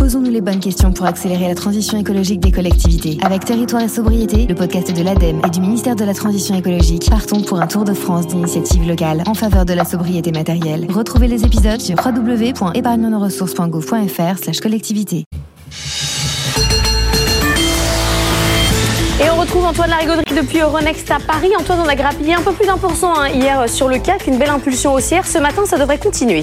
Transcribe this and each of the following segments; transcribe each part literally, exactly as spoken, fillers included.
Posons-nous les bonnes questions pour accélérer la transition écologique des collectivités. Avec Territoire et Sobriété, le podcast de l'ADEME et du ministère de la Transition écologique, partons pour un tour de France d'initiatives locales en faveur de la sobriété matérielle. Retrouvez les épisodes sur w w w point épargne nos ressources point gouv point f r slash collectivité. Et on retrouve Antoine Larigauderie depuis Euronext à Paris. Antoine, on a grappillé un peu plus d'un pour cent hein, hier sur le C A C, une belle impulsion haussière. Ce matin, ça devrait continuer.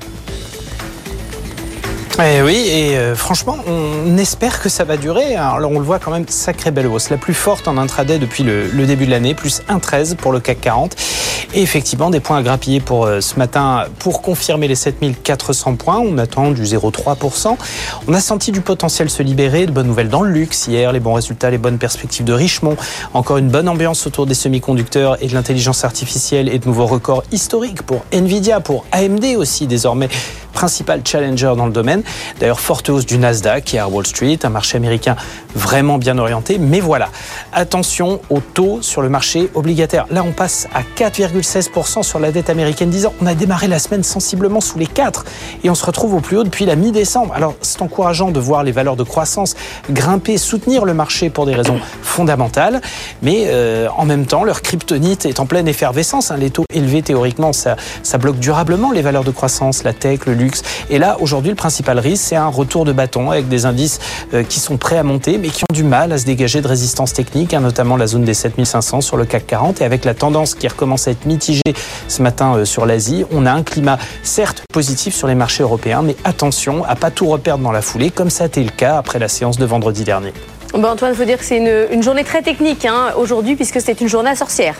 Eh oui, et euh, franchement, on espère que ça va durer. Alors on le voit quand même, sacrée belle hausse, la plus forte en intraday depuis le, le début de l'année, plus un virgule treize pour le C A C quarante. Et effectivement, des points à grappiller pour euh, ce matin pour confirmer les sept mille quatre cents points. On attend du zéro virgule trois pour cent. On a senti du potentiel se libérer, de bonnes nouvelles dans le luxe hier, les bons résultats, les bonnes perspectives de Richemont. Encore une bonne ambiance autour des semi-conducteurs et de l'intelligence artificielle et de nouveaux records historiques pour Nvidia, pour A M D aussi désormais, principal challenger dans le domaine. D'ailleurs, forte hausse du Nasdaq qui est à Wall Street, un marché américain vraiment bien orienté. Mais voilà, attention au taux sur le marché obligataire. Là, on passe à quatre virgule seize pour cent sur la dette américaine dix ans. On a démarré la semaine sensiblement sous les quatre et on se retrouve au plus haut depuis la mi-décembre. Alors, c'est encourageant de voir les valeurs de croissance grimper, soutenir le marché pour des raisons fondamentales. Mais euh, en même temps, leur kryptonite est en pleine effervescence. Hein. Les taux élevés, théoriquement, ça, ça bloque durablement les valeurs de croissance, la tech, le luxe. Et là, aujourd'hui, le principal risque, c'est un retour de bâton avec des indices euh, qui sont prêts à monter, mais qui ont du mal à se dégager de résistance technique, hein, notamment la zone des sept mille cinq cents sur le C A C quarante. Et avec la tendance qui recommence à être mitigée ce matin euh, sur l'Asie, on a un climat certes positif sur les marchés européens, mais attention à pas tout reperdre dans la foulée, comme ça a été le cas après la séance de vendredi dernier. Bon, Antoine, il faut dire que c'est une, une journée très technique hein, aujourd'hui, puisque c'était une journée à sorcière.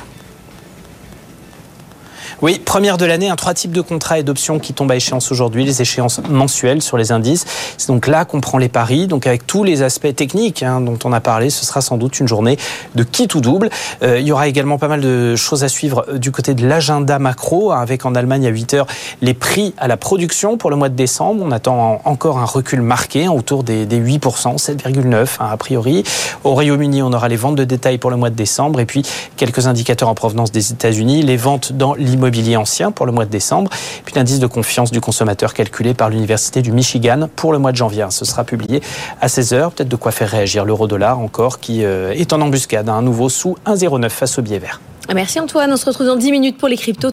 Oui, première de l'année, un trois types de contrats et d'options qui tombent à échéance aujourd'hui, les échéances mensuelles sur les indices. C'est donc là qu'on prend les paris, donc avec tous les aspects techniques hein, dont on a parlé, ce sera sans doute une journée de qui tout double. Euh, il y aura également pas mal de choses à suivre du côté de l'agenda macro, hein, avec en Allemagne à huit heures les prix à la production pour le mois de décembre. On attend encore un recul marqué hein, autour des, des huit pour cent, sept virgule neuf hein, a priori. Au Royaume-Uni, on aura les ventes de détail pour le mois de décembre et puis quelques indicateurs en provenance des États-Unis, les ventes dans l'immobilier ancien pour le mois de décembre, puis l'indice de confiance du consommateur calculé par l'Université du Michigan pour le mois de janvier. Ce sera publié à seize heures, peut-être de quoi faire réagir l'euro-dollar encore qui est en embuscade, un nouveau sous un virgule zéro neuf face au billet vert. Merci Antoine, on se retrouve dans dix minutes pour les cryptos.